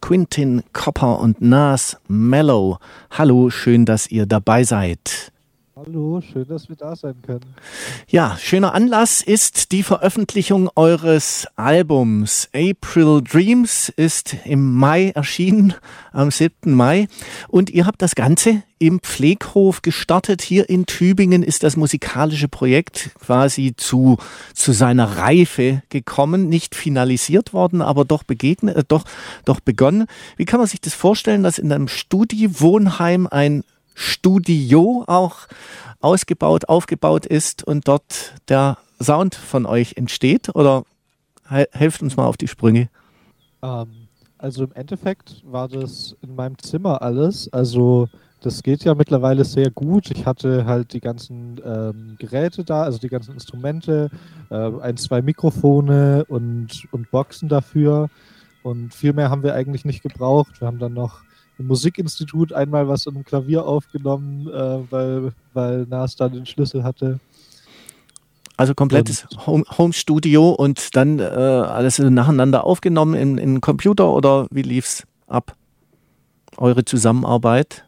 Quintin Copper und Nas Mellow. Hallo, schön, dass ihr dabei seid. Hallo, schön, dass wir da sein können. Ja, schöner Anlass ist die Veröffentlichung eures Albums. April Dreams ist im Mai erschienen, am 7. Mai. Und ihr habt das Ganze im Pfleghof gestartet. Hier in Tübingen ist das musikalische Projekt quasi zu seiner Reife gekommen. Nicht finalisiert worden, aber doch begonnen. Wie kann man sich das vorstellen, dass in einem Studi-Wohnheim ein Studio auch aufgebaut ist und dort der Sound von euch entsteht? Oder helft uns mal auf die Sprünge. Also im Endeffekt war das in meinem Zimmer alles. Also das geht ja mittlerweile sehr gut. Ich hatte halt die ganzen Geräte da, also die ganzen Instrumente, 2 Mikrofone und Boxen dafür. Und viel mehr haben wir eigentlich nicht gebraucht. Wir haben dann noch im Musikinstitut einmal was an einem Klavier aufgenommen, weil Nas da den Schlüssel hatte. Also komplettes Home-Studio und dann alles nacheinander aufgenommen in Computer, oder wie lief's ab? Eure Zusammenarbeit?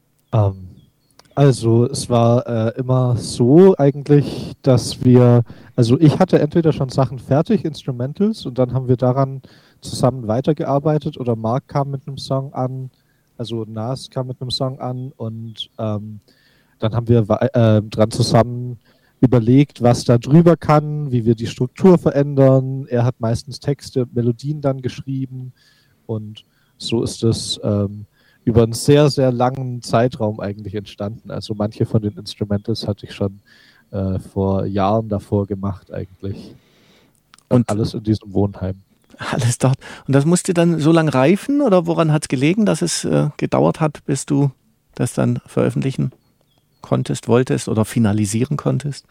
Also es war immer so eigentlich, dass ich hatte entweder schon Sachen fertig, Instrumentals, und dann haben wir daran zusammen weitergearbeitet, oder Mark kam mit einem Song an, also Nas kam mit einem Song an, und dann haben wir dran zusammen überlegt, was da drüber kann, wie wir die Struktur verändern. Er hat meistens Texte und Melodien dann geschrieben, und so ist es über einen sehr, sehr langen Zeitraum eigentlich entstanden. Also manche von den Instrumentals hatte ich schon vor Jahren davor gemacht eigentlich. Und alles in diesem Wohnheim. Alles dort. Und das musste dann so lange reifen, oder woran hat es gelegen, dass es gedauert hat, bis du das dann veröffentlichen wolltest oder finalisieren konntest?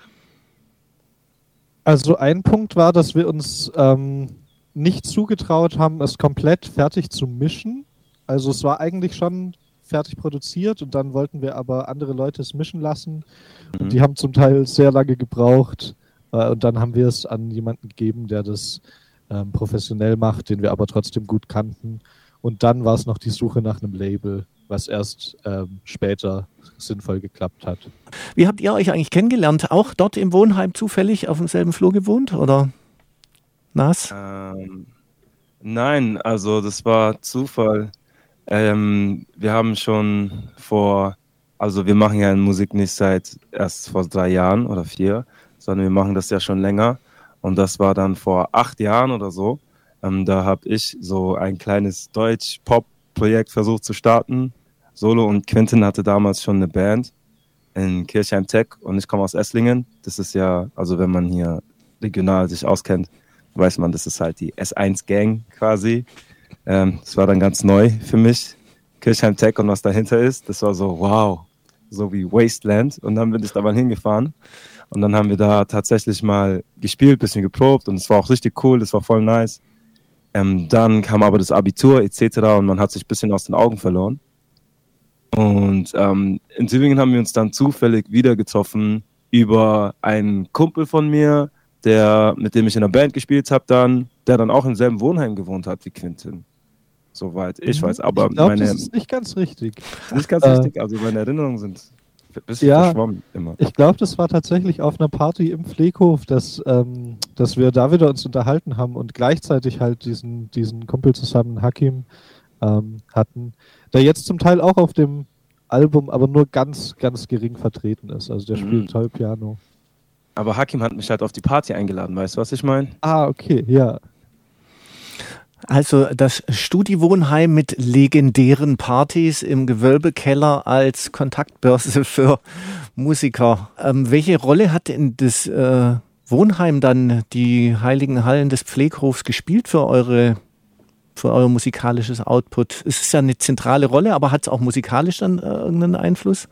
Also ein Punkt war, dass wir uns nicht zugetraut haben, es komplett fertig zu mischen. Also es war eigentlich schon fertig produziert, und dann wollten wir aber andere Leute es mischen lassen. Und die haben zum Teil sehr lange gebraucht. Und dann haben wir es an jemanden gegeben, der das professionell macht, den wir aber trotzdem gut kannten. Und dann war es noch die Suche nach einem Label, was erst später sinnvoll geklappt hat. Wie habt ihr euch eigentlich kennengelernt? Auch dort im Wohnheim zufällig auf demselben Flur gewohnt, oder Nas? Nein, also das war Zufall. Wir haben schon wir machen ja Musik nicht erst vor 3 Jahren oder 4, sondern wir machen das ja schon länger. Und das war dann vor 8 Jahren oder so. Da habe ich so ein kleines Deutsch-Pop-Projekt versucht zu starten. Solo, und Quintin hatte damals schon eine Band in Kirchheim Tech, und ich komme aus Esslingen. Das ist ja, also wenn man hier regional sich auskennt, weiß man, das ist halt die S1-Gang quasi. Das war dann ganz neu für mich. Kirchheim Tech und was dahinter ist, das war so, wow, so wie Wasteland. Und dann bin ich da mal hingefahren. Und dann haben wir da tatsächlich mal gespielt, bisschen geprobt, und es war auch richtig cool, das war voll nice. Dann kam aber das Abitur etc. und man hat sich ein bisschen aus den Augen verloren. Und in Tübingen haben wir uns dann zufällig wieder getroffen über einen Kumpel von mir, mit dem ich in der Band gespielt habe, der dann auch im selben Wohnheim gewohnt hat wie Quintin. Soweit ich weiß. Aber ich glaube, das ist nicht ganz richtig. Nicht ganz richtig, also meine Erinnerungen sind ein bisschen verschwommen immer. Ich glaube, das war tatsächlich auf einer Party im Pfleghof, dass wir da wieder uns unterhalten haben und gleichzeitig halt diesen Kumpel zusammen, Hakim, hatten, der jetzt zum Teil auch auf dem Album aber nur ganz, ganz gering vertreten ist. Also der spielt toll Piano. Aber Hakim hat mich halt auf die Party eingeladen, weißt du, was ich meine? Ah, okay, ja. Also das Studi-Wohnheim mit legendären Partys im Gewölbekeller als Kontaktbörse für Musiker. Welche Rolle hat denn das Wohnheim dann, die heiligen Hallen des Pfleghofs, gespielt für euer musikalisches Output? Es ist ja eine zentrale Rolle, aber hat es auch musikalisch dann irgendeinen Einfluss?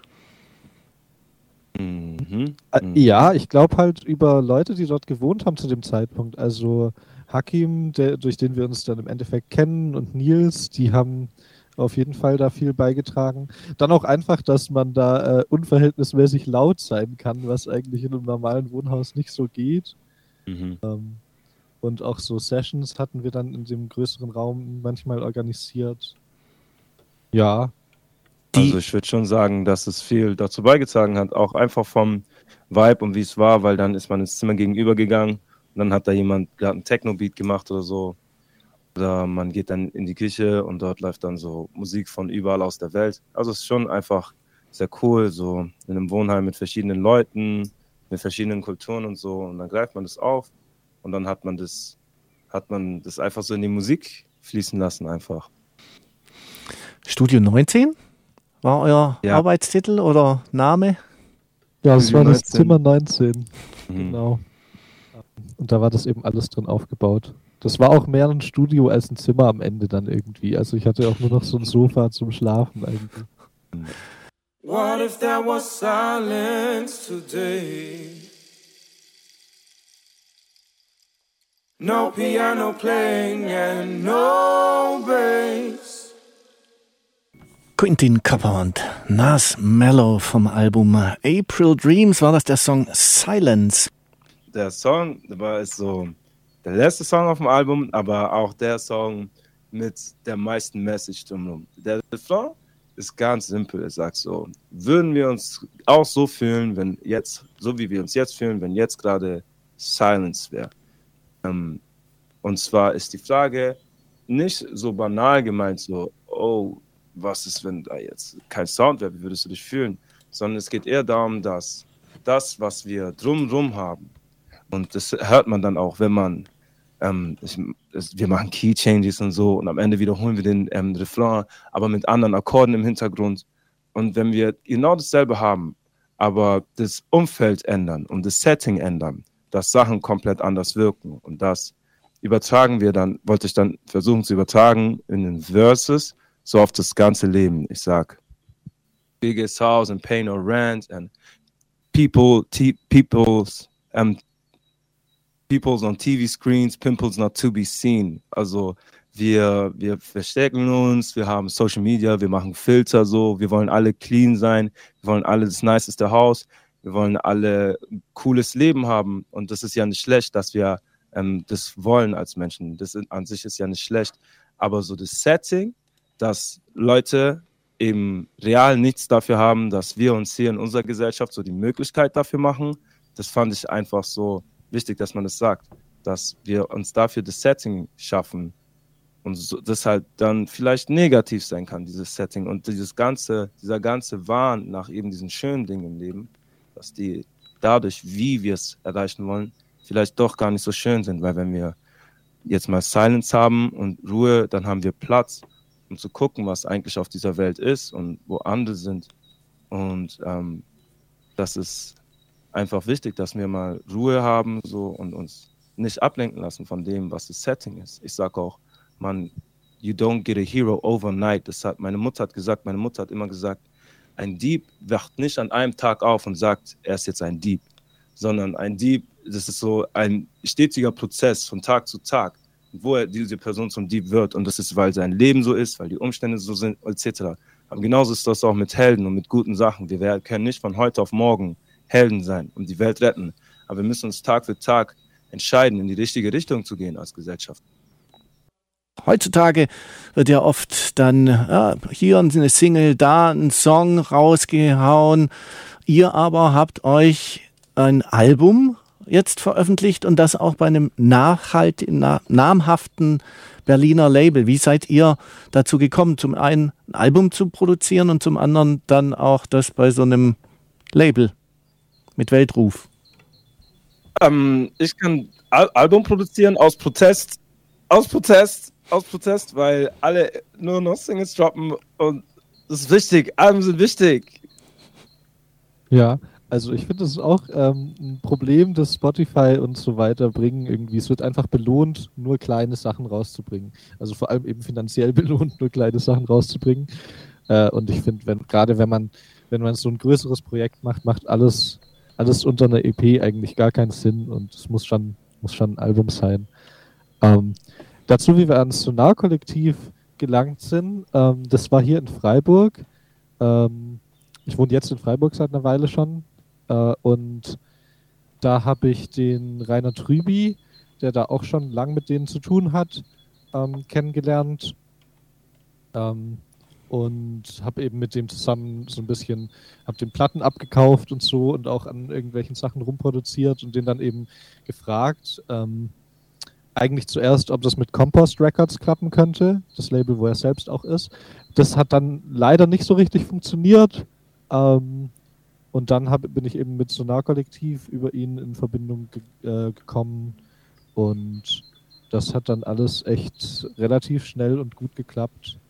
Ja, ich glaube halt über Leute, die dort gewohnt haben zu dem Zeitpunkt. Also Hakim, durch den wir uns dann im Endeffekt kennen, und Nils, die haben auf jeden Fall da viel beigetragen. Dann auch einfach, dass man da unverhältnismäßig laut sein kann, was eigentlich in einem normalen Wohnhaus nicht so geht. Und auch so Sessions hatten wir dann in dem größeren Raum manchmal organisiert. Ja. Also ich würde schon sagen, dass es viel dazu beigetragen hat, auch einfach vom Vibe und wie es war, weil dann ist man ins Zimmer gegenüber gegangen und dann hat da jemand gerade einen Techno-Beat gemacht oder so. Oder man geht dann in die Küche und dort läuft dann so Musik von überall aus der Welt. Also es ist schon einfach sehr cool, so in einem Wohnheim mit verschiedenen Leuten, mit verschiedenen Kulturen und so. Und dann greift man das auf und dann hat man das einfach so in die Musik fließen lassen einfach. Studio 19 war euer Arbeitstitel oder Name? Ja, das war das Zimmer 19. Mhm. Genau. Und da war das eben alles drin aufgebaut. Das war auch mehr ein Studio als ein Zimmer am Ende dann irgendwie. Also ich hatte auch nur noch so ein Sofa zum Schlafen eigentlich. What if there was silence today? No piano playing and no bass. Quentin Copper und Nas Mellow vom Album April Dreams war das der Song Silence. Der Song ist so der letzte Song auf dem Album, aber auch der Song mit der meisten Message drumherum. Der Refrain ist ganz simpel. Er sagt so, würden wir uns auch so fühlen, wenn jetzt, so wie wir uns jetzt fühlen, wenn jetzt gerade Silence wäre. Und zwar ist die Frage nicht so banal gemeint, so, oh, was ist, wenn da jetzt kein Sound wäre, wie würdest du dich fühlen? Sondern es geht eher darum, dass das, was wir drumherum haben, und das hört man dann auch, wenn man, wir machen Key Changes und so und am Ende wiederholen wir den Refrain, aber mit anderen Akkorden im Hintergrund. Und wenn wir genau dasselbe haben, aber das Umfeld ändern und das Setting ändern, dass Sachen komplett anders wirken und das übertragen wir dann, wollte ich dann versuchen zu übertragen in den Verses, so auf das ganze Leben. Ich sag, biggest house and pay no rent and people's on TV screens, pimples not to be seen. Also wir verstecken uns, wir haben Social Media, wir machen Filter so, wir wollen alle clean sein, wir wollen alle das niceste Haus, wir wollen alle ein cooles Leben haben und das ist ja nicht schlecht, dass wir das wollen als Menschen. Das an sich ist ja nicht schlecht, aber so das Setting, dass Leute eben real nichts dafür haben, dass wir uns hier in unserer Gesellschaft so die Möglichkeit dafür machen, das fand ich einfach so wichtig, dass man das sagt, dass wir uns dafür das Setting schaffen und so, das halt dann vielleicht negativ sein kann, dieses Setting und dieser ganze Wahn nach eben diesen schönen Dingen im Leben, dass die dadurch, wie wir es erreichen wollen, vielleicht doch gar nicht so schön sind, weil wenn wir jetzt mal Silence haben und Ruhe, dann haben wir Platz, um zu gucken, was eigentlich auf dieser Welt ist und wo andere sind. Und das ist einfach wichtig, dass wir mal Ruhe haben so und uns nicht ablenken lassen von dem, was das Setting ist. Ich sage auch, man, you don't get a hero overnight. Meine Mutter hat immer gesagt, ein Dieb wacht nicht an einem Tag auf und sagt, er ist jetzt ein Dieb, sondern ein Dieb, das ist so ein stetiger Prozess von Tag zu Tag, wo diese Person zum Dieb wird. Und das ist, weil sein Leben so ist, weil die Umstände so sind, etc. Aber genauso ist das auch mit Helden und mit guten Sachen. Wir können nicht von heute auf morgen Helden sein und die Welt retten. Aber wir müssen uns Tag für Tag entscheiden, in die richtige Richtung zu gehen als Gesellschaft. Heutzutage wird ja oft dann hier eine Single, da ein Song rausgehauen. Ihr aber habt euch ein Album jetzt veröffentlicht und das auch bei einem namhaften Berliner Label. Wie seid ihr dazu gekommen, zum einen ein Album zu produzieren und zum anderen dann auch das bei so einem Label mit Weltruf? Ich kann Album produzieren aus Protest, weil alle nur noch Singles droppen und das ist wichtig, Alben sind wichtig. Ja, also ich finde, das ist auch ein Problem, das Spotify und so weiter bringen irgendwie. Es wird einfach belohnt, nur kleine Sachen rauszubringen. Also vor allem eben finanziell belohnt, nur kleine Sachen rauszubringen. Und ich finde, gerade wenn man so ein größeres Projekt macht alles unter einer EP eigentlich gar keinen Sinn und es muss schon ein Album sein. Dazu, wie wir ans Sonar-Kollektiv gelangt sind, das war hier in Freiburg. Ich wohne jetzt in Freiburg seit einer Weile schon und da habe ich den Rainer Trüby der da auch schon lang mit denen zu tun hat, kennengelernt. Und habe eben mit dem zusammen so ein bisschen, habe den Platten abgekauft und so und auch an irgendwelchen Sachen rumproduziert und den dann eben gefragt, eigentlich zuerst, ob das mit Compost Records klappen könnte, das Label, wo er selbst auch ist. Das hat dann leider nicht so richtig funktioniert. Und dann bin ich eben mit Sonar Kollektiv über ihn in Verbindung gekommen und das hat dann alles echt relativ schnell und gut geklappt.